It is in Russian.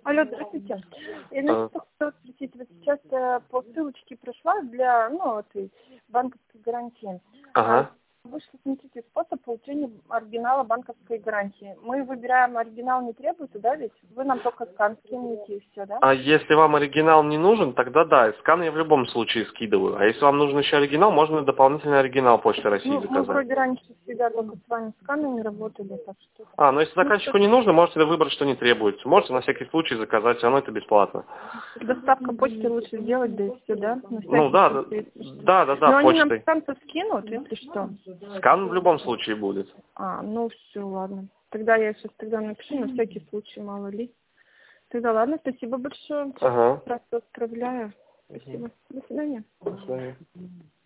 Алло, здравствуйте. Я А, хотела спросить, вот сейчас по ссылочке пришла для, этой банковской гарантии. Ага. Вышел, смотрите, способ получения оригинала банковской гарантии. Мы выбираем оригинал, не требуется, да, ведь? Вы нам только скан скинете и все, да? А если вам оригинал не нужен, тогда да, скан я в любом случае скидываю. А если вам нужен еще оригинал, можно дополнительный оригинал Почты России Ну, мы заказать. вроде раньше всегда только с вами сканами работали, так что... Но если Ну, заказчику не нужно, можете выбрать, что не требуется. Можете на всякий случай заказать, все равно это бесплатно. доставка почты лучше сделать, да и все, да? На Ну всякий да, случай, если что. да, Но они нам почтой. скан-то скинут, если что. Скан в любом случае будет. Ну все, ладно. Тогда я сейчас напишу, на всякий случай, мало ли. Тогда ладно, спасибо большое. Ага. Просто отправляю. Спасибо. До свидания. До свидания.